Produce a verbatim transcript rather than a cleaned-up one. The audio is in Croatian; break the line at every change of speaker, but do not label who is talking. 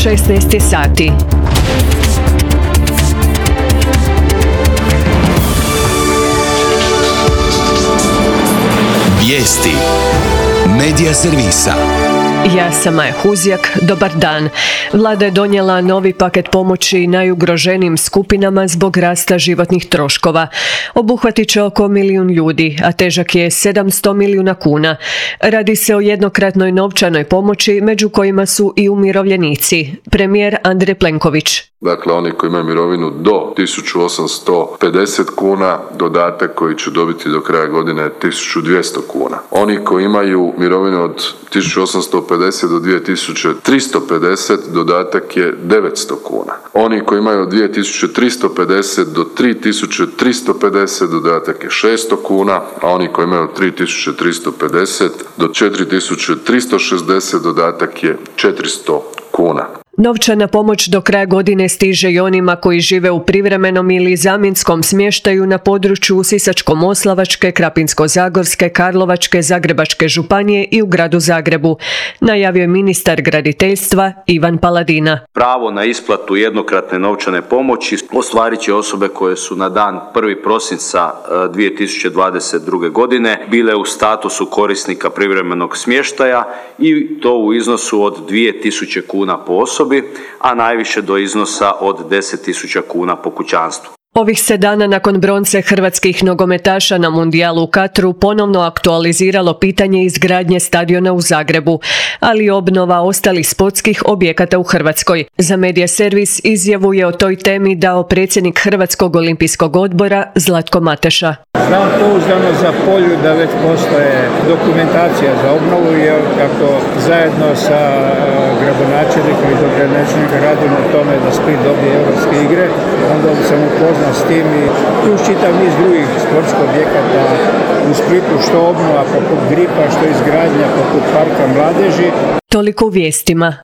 šesnaest je sati.
Vijesti Medija servisa.
Ja sam Maja Huzjak, dobar dan. Vlada je donijela novi paket pomoći najugroženijim skupinama zbog rasta životnih troškova. Obuhvatit će oko milijun ljudi, a težak je sedamsto milijuna kuna. Radi se o jednokratnoj novčanoj pomoći, među kojima su i umirovljenici. Premijer Andrej Plenković.
Dakle, oni koji imaju mirovinu do tisuću osamsto pedeset kuna, dodatak koji će dobiti do kraja godine je tisuću dvjesto kuna. Oni koji imaju mirovinu od tisuću osamsto pedeset do dvije tisuće tristo pedeset, dodatak je devetsto kuna. Oni koji imaju od dvije tisuće tristo pedeset do tri tisuće tristo pedeset, dodatak je šesto kuna, a oni koji imaju od tri tisuće tristo pedeset do četiri tisuće tristo šezdeset, dodatak je četiristo kuna.
Novčana pomoć do kraja godine stiže i onima koji žive u privremenom ili zamjenskom smještaju na području Sisačko-moslavačke, Krapinsko-zagorske, Karlovačke, Zagrebačke županije i u gradu Zagrebu, najavio je ministar graditeljstva Ivan Paladina.
Pravo na isplatu jednokratne novčane pomoći ostvarit će osobe koje su na dan prvog prosinca dvije tisuće dvadeset druge. godine bile u statusu korisnika privremenog smještaja i to u iznosu od dvije tisuće kuna po osobi, a najviše do iznosa od deset tisuća kuna po kućanstvu.
Ovih se dana nakon bronce hrvatskih nogometaša na mundijalu u Katru ponovno aktualiziralo pitanje izgradnje stadiona u Zagrebu, ali i obnova ostalih sportskih objekata u Hrvatskoj. Za Medija servis izjavu je o toj temi dao predsjednik Hrvatskog olimpijskog odbora Zlatko Mateša.
Znam pouzdano za Polju da već postoje dokumentacija za obnovu, jer kako zajedno sa gradonačelnikom i dogradonačelnikom radimo na tome da Split dobije europske igre, onda sam upoznat s tim i još čitav niz drugih sportskih objekata u Splitu, što obnova poput Gripa, što izgradnja poput Parka mladeži.
Toliko u vijestima.